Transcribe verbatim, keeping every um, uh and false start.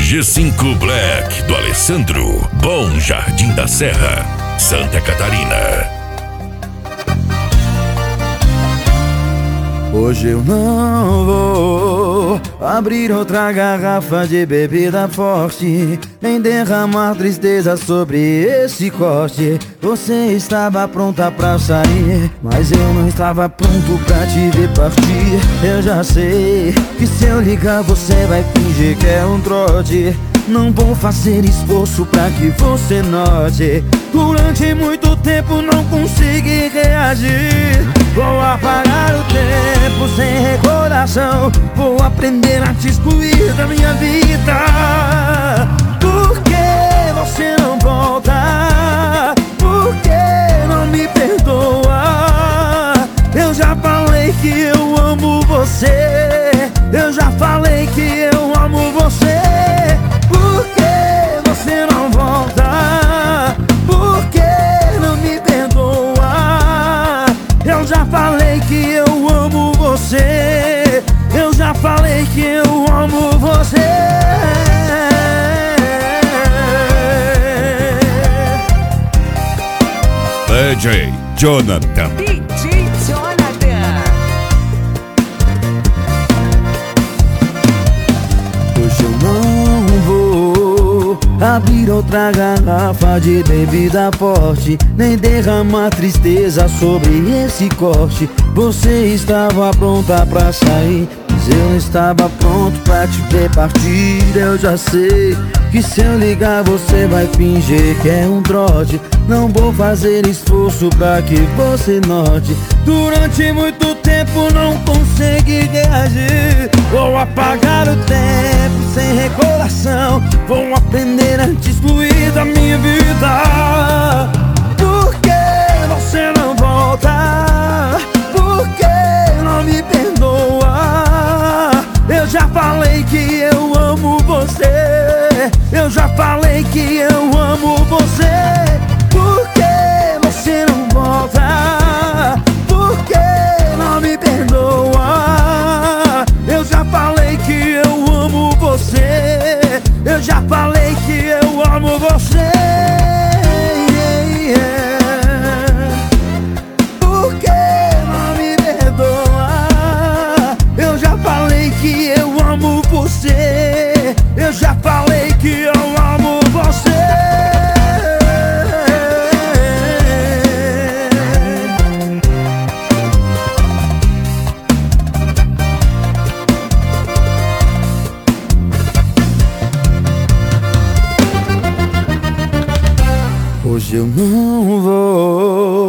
G cinco Black do Alessandro, Bom Jardim da Serra, Santa Catarina. Hoje eu não vou abrir outra garrafa de bebida forte, nem derramar tristeza sobre esse corte. Você estava pronta pra sair, mas eu não estava pronto pra te ver partir. Eu já sei que se eu ligar você vai fingir que é um trote. Não vou fazer esforço pra que você note. Durante muito tempo não consegui reagir. Vou apagar o tempo sem recordação. Vou aprender a te excluir da minha vida. Por que você não volta? Por que não me perdoa? Eu já falei que eu amo você. Eu já falei que eu amo você. Por que você não volta? Por que não me perdoa? Eu já falei que eu amo você. Eu já falei que eu amo você. D J Jonathan. D J Jonathan. Hoje eu não vou abrir outra garrafa de bebida forte, nem derramar tristeza sobre esse corte. Você estava pronta pra sair, mas eu não estava pronto pra te ver partir. Eu já sei que se eu ligar você vai fingir que é um trote. Não vou fazer esforço pra que você note. Durante muito tempo não consegui reagir. Vou apagar o tempo sem recordação. Vou aprender a te excluir da minha vida. Por que você não volta? Por que não me perdoa? Eu já falei que eu amo você. Eu já falei que eu amo você. Por que você não volta? Por que não me perdoa? Eu já falei que eu amo você. Eu já falei que eu amo você. Por que não me perdoa? Eu já falei que eu amo você. Eu já falei que eu amo você. Hoje eu não vou